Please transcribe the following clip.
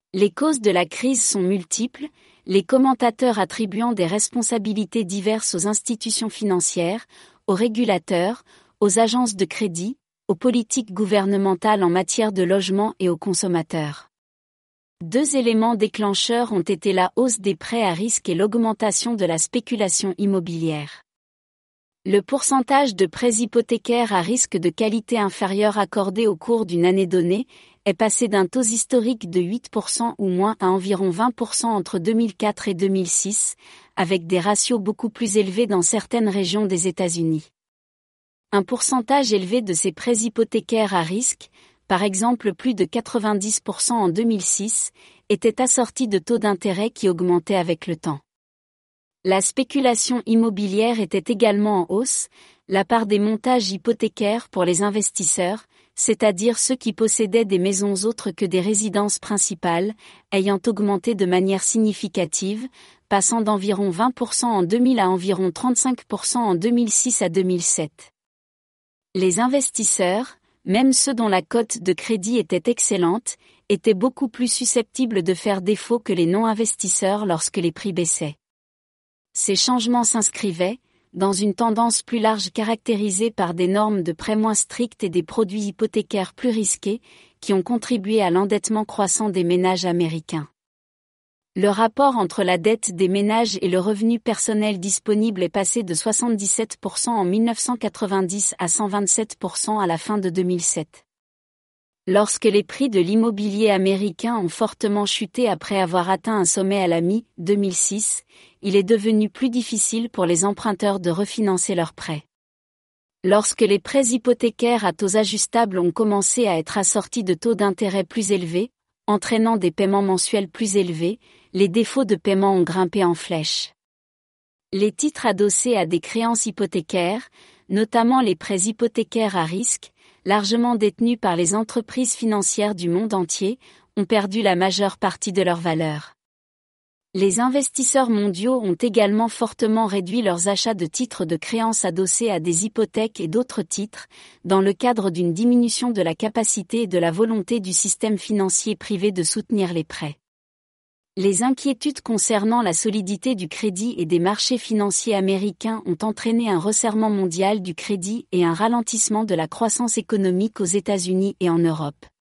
Les causes de la crise sont multiples, les commentateurs attribuant des responsabilités diverses aux institutions financières, aux régulateurs, aux agences de crédit, aux politiques gouvernementales en matière de logement et aux consommateurs. Deux éléments déclencheurs ont été la hausse des prêts à risque et l'augmentation de la spéculation immobilière. Le pourcentage de prêts hypothécaires à risque de qualité inférieure accordés au cours d'une année donnée est passé d'un taux historique de 8% ou moins à environ 20% entre 2004 et 2006, avec des ratios beaucoup plus élevés dans certaines régions des États-Unis. Un pourcentage élevé de ces prêts hypothécaires à risque, par exemple plus de 90% en 2006, était assorti de taux d'intérêt qui augmentaient avec le temps. La spéculation immobilière était également en hausse, la part des montages hypothécaires pour les investisseurs, c'est-à-dire ceux qui possédaient des maisons autres que des résidences principales, ayant augmenté de manière significative, passant d'environ 20% en 2000 à environ 35% en 2006 à 2007. Les investisseurs, même ceux dont la cote de crédit était excellente, étaient beaucoup plus susceptibles de faire défaut que les non-investisseurs lorsque les prix baissaient. Ces changements s'inscrivaient, dans une tendance plus large caractérisée par des normes de prêt moins strictes et des produits hypothécaires plus risqués, qui ont contribué à l'endettement croissant des ménages américains. Le rapport entre la dette des ménages et le revenu personnel disponible est passé de 77% en 1990 à 127% à la fin de 2007. Lorsque les prix de l'immobilier américain ont fortement chuté après avoir atteint un sommet à la mi-2006, il est devenu plus difficile pour les emprunteurs de refinancer leurs prêts. Lorsque les prêts hypothécaires à taux ajustables ont commencé à être assortis de taux d'intérêt plus élevés, entraînant des paiements mensuels plus élevés, les défauts de paiement ont grimpé en flèche. Les titres adossés à des créances hypothécaires, notamment les prêts hypothécaires à risque, largement détenus par les entreprises financières du monde entier, ont perdu la majeure partie de leur valeur. Les investisseurs mondiaux ont également fortement réduit leurs achats de titres de créances adossés à des hypothèques et d'autres titres, dans le cadre d'une diminution de la capacité et de la volonté du système financier privé de soutenir les prêts. Les inquiétudes concernant la solidité du crédit et des marchés financiers américains ont entraîné un resserrement mondial du crédit et un ralentissement de la croissance économique aux États-Unis et en Europe.